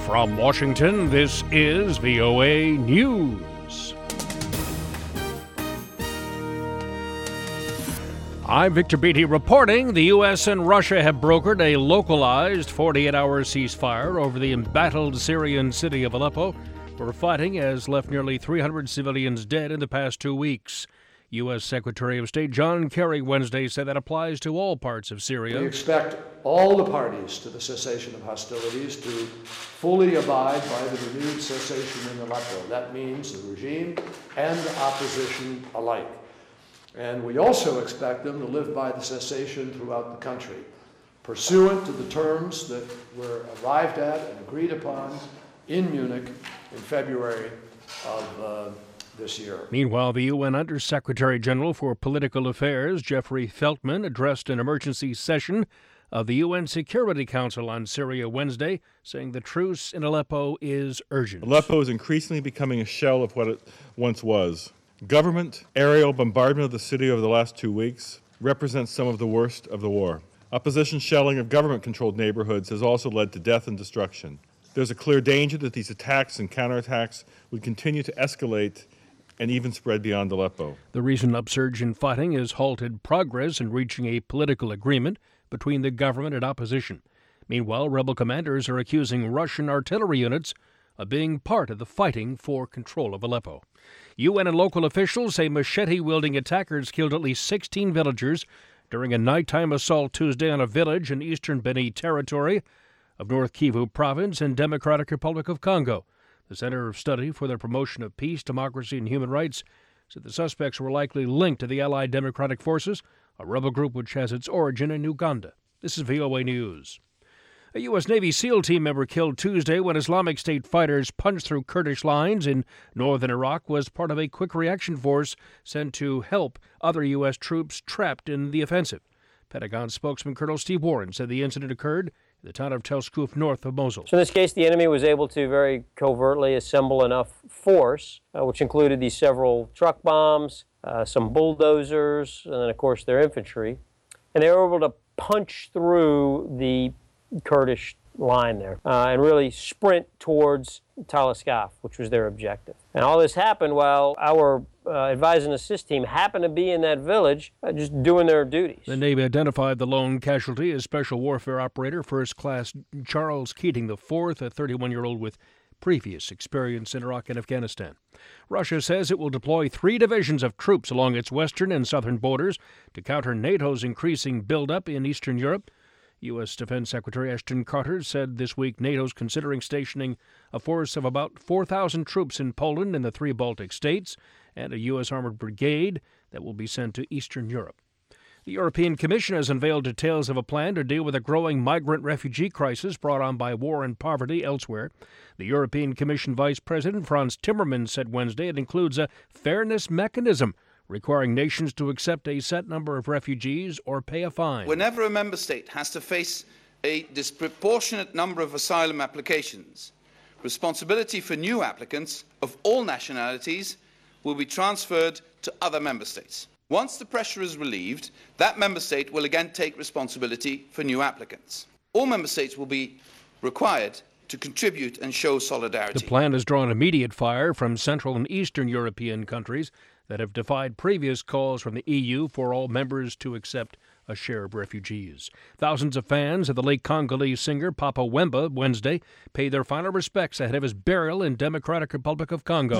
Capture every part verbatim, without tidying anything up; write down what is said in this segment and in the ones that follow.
From Washington, this is V O A News. I'm Victor Beatty reporting the U S and Russia have brokered a localized forty-eight hour ceasefire over the embattled Syrian city of Aleppo, where fighting has left nearly three hundred civilians dead in the past two weeks. U S. Secretary of State John Kerry Wednesday said that applies to all parts of Syria. We expect all the parties to the cessation of hostilities to fully abide by the renewed cessation in Aleppo. That means the regime and opposition alike. And we also expect them to live by the cessation throughout the country, pursuant to the terms that were arrived at and agreed upon in Munich in February of uh, this year. Meanwhile, the U N Undersecretary General for Political Affairs, Jeffrey Feltman, addressed an emergency session of the U N Security Council on Syria Wednesday, saying the truce in Aleppo is urgent. Aleppo is increasingly becoming a shell of what it once was. Government aerial bombardment of the city over the last two weeks represents some of the worst of the war. Opposition shelling of government-controlled neighborhoods has also led to death and destruction. There's a clear danger that these attacks and counterattacks would continue to escalate and even spread beyond Aleppo. The recent upsurge in fighting has halted progress in reaching a political agreement between the government and opposition. Meanwhile, rebel commanders are accusing Russian artillery units of being part of the fighting for control of Aleppo. U N and local officials say machete-wielding attackers killed at least sixteen villagers during a nighttime assault Tuesday on a village in eastern Beni territory of North Kivu province in Democratic Republic of Congo. The Center of Study for the Promotion of Peace, Democracy, and Human Rights said the suspects were likely linked to the Allied Democratic Forces, a rebel group which has its origin in Uganda. This is V O A News. A U S. Navy SEAL team member killed Tuesday when Islamic State fighters punched through Kurdish lines in northern Iraq was part of a quick reaction force sent to help other U S troops trapped in the offensive. Pentagon spokesman Colonel Steve Warren said the incident occurred in the town of Tel Skuf, north of Mosul. So in this case, the enemy was able to very covertly assemble enough force, uh, which included these several truck bombs, uh, some bulldozers, and then, of course, their infantry. And they were able to punch through the Kurdish line there uh, and really sprint towards Tal Skaf, which was their objective. And all this happened while our uh, advise and assist team happened to be in that village uh, just doing their duties. The Navy identified the lone casualty as Special Warfare Operator First Class Charles Keating the fourth, a thirty-one-year-old with previous experience in Iraq and Afghanistan. Russia says it will deploy three divisions of troops along its western and southern borders to counter NATO's increasing buildup in Eastern Europe. U S. Defense Secretary Ashton Carter said this week NATO's considering stationing a force of about four thousand troops in Poland and the three Baltic states, and a U S. armored brigade that will be sent to Eastern Europe. The European Commission has unveiled details of a plan to deal with a growing migrant refugee crisis brought on by war and poverty elsewhere. The European Commission Vice President Frans Timmermans said Wednesday it includes a fairness mechanism requiring nations to accept a set number of refugees or pay a fine. Whenever a member state has to face a disproportionate number of asylum applications, responsibility for new applicants of all nationalities will be transferred to other member states. Once the pressure is relieved, that member state will again take responsibility for new applicants. All member states will be required to contribute and show solidarity. The plan has drawn immediate fire from Central and Eastern European countries that have defied previous calls from the E U for all members to accept a share of refugees. Thousands of fans of the late Congolese singer Papa Wemba Wednesday paid their final respects ahead of his burial in Democratic Republic of Congo.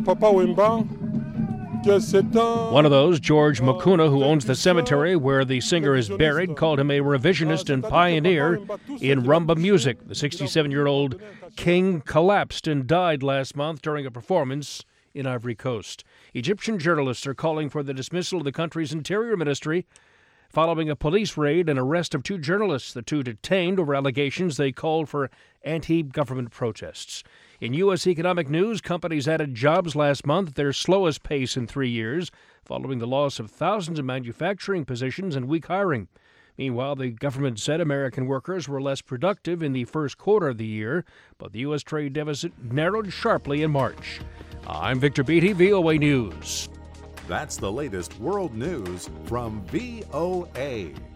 One of those, George Mukuna, who owns the cemetery where the singer is buried, called him a revisionist and pioneer in rumba music. The sixty-seven-year-old king collapsed and died last month during a performance in Ivory Coast. Egyptian journalists are calling for the dismissal of the country's interior ministry following a police raid and arrest of two journalists, the two detained over allegations they called for anti-government protests. In U S economic news, companies added jobs last month at their slowest pace in three years, following the loss of thousands of manufacturing positions and weak hiring. Meanwhile, the government said American workers were less productive in the first quarter of the year, but the U S trade deficit narrowed sharply in March. I'm Victor Beatty, V O A News. That's the latest world news from V O A.